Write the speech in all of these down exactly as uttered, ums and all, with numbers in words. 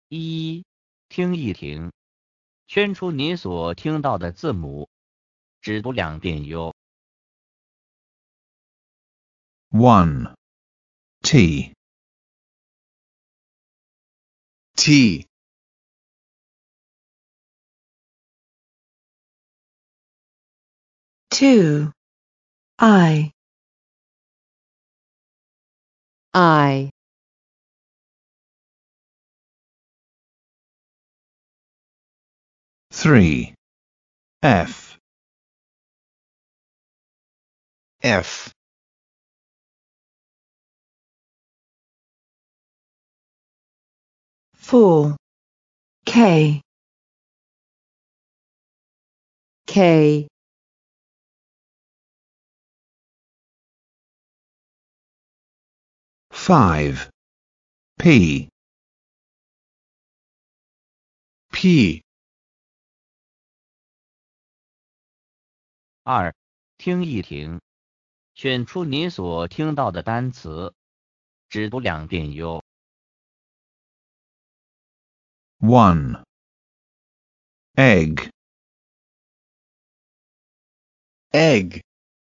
一，听一听，圈出你所听到的字母，只读两遍哟。 one. T. T. two. I. I. three. F. F. four. K. K. five. P. P. 二，听一听，选出你所听到的单词，只读两遍哟。 one. Egg. Egg.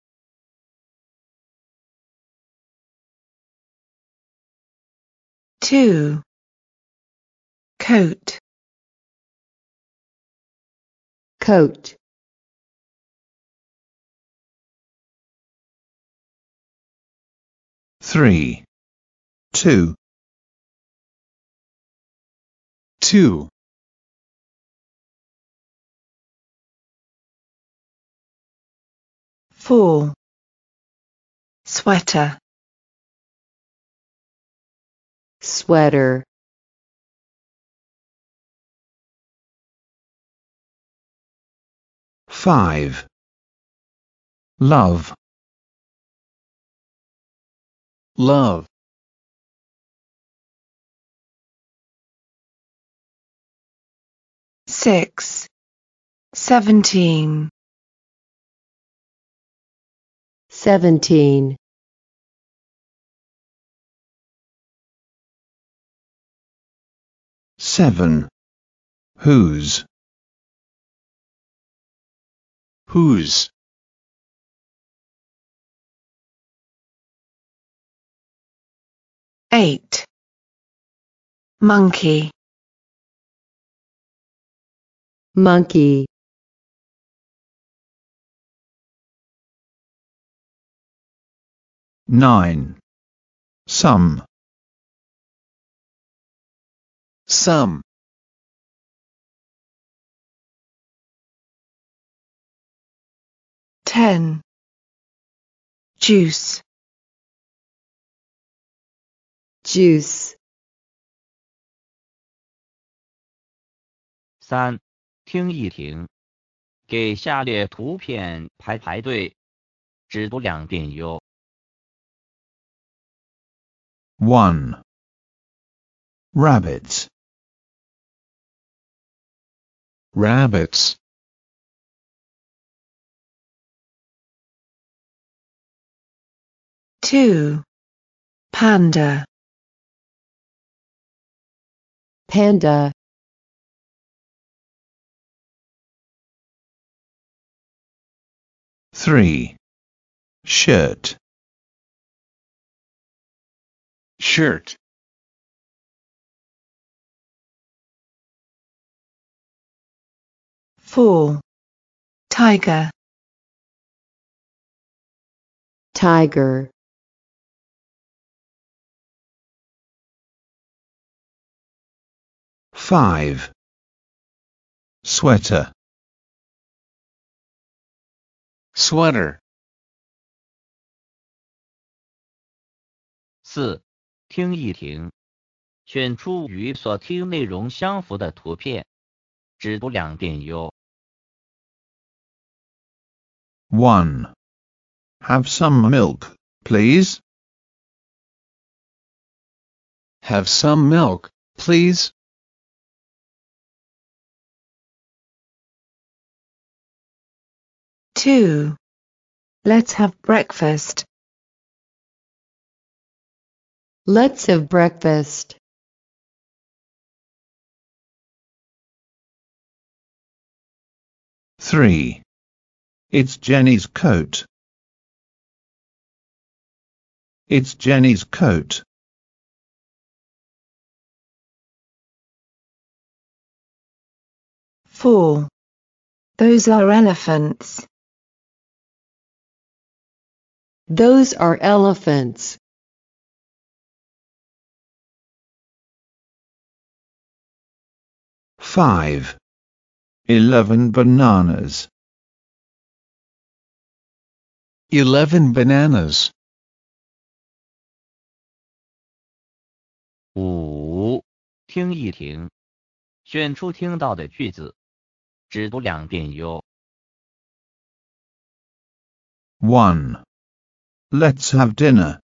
two. Coat. Coat. three. two. Two. four. Sweater. Sweater. five. Love. Love. six. Seventeen. Seventeen. seven. Whose. Whose. eight. Monkey. Monkey. nine. Some. Some. ten. Juice. Juice. 三，听一听，给下列图片排排队，只读两遍哟。 one. Rabbits. Rabbits. two. Panda. Panda. three. Shirt. Shirt. four. Tiger. Tiger. five. Sweater. Sweater. 四，听一听，选出与所听内容相符的图片，只读两遍哟。 one. Have some milk, please. Have some milk, please. two. Let's have breakfast. Let's have breakfast. three. It's Jenny's coat. It's Jenny's coat. four. Those are elephants. Those are elephants. five. Eleven bananas. Eleven bananas. 五，听一听，选出听到的句子，只读两遍哟。 one. Let's have dinner.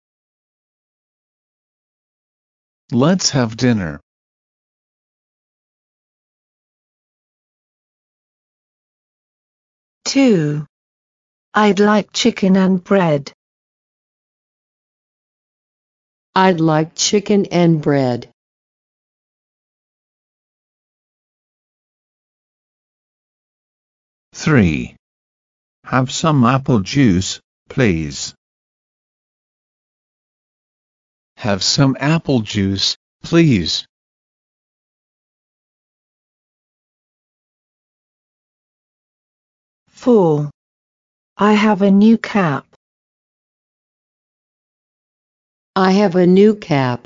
Let's have dinner. two. I'd like chicken and bread. I'd like chicken and bread. three. Have some apple juice, please. Have some apple juice, please. four. I have a new cap. I have a new cap.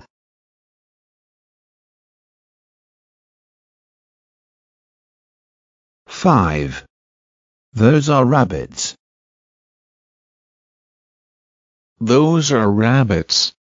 five. Those are rabbits. Those are rabbits.